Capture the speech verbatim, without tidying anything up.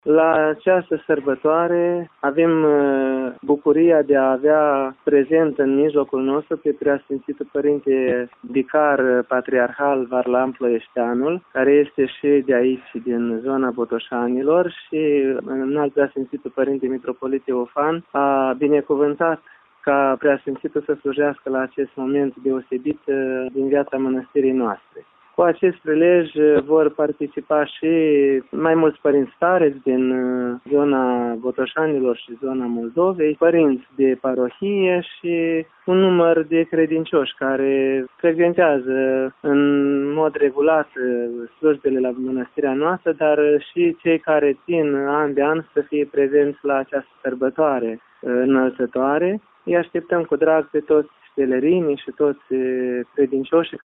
La această sărbătoare avem bucuria de a avea prezent în mijlocul nostru pe Preasfințitul Părinte Vicar Patriarhal Varlam Ploieșteanul, care este și de aici, din zona Botoșanilor, și înalt Preasfințitul Părinte Mitropolit Teofan a binecuvântat ca Preasfințitul să slujească la acest moment deosebit din viața mănăstirii noastre. Cu acest prilej vor participa și mai mulți părinți stareți din zona Botoșanilor și zona Moldovei, părinți de parohie și un număr de credincioși care frecventează în mod regulat slujbele la mănăstirea noastră, dar și cei care țin an de an să fie prezenți la această sărbătoare înălțătoare. Îi așteptăm cu drag pe toți pelerinii și toți credincioșii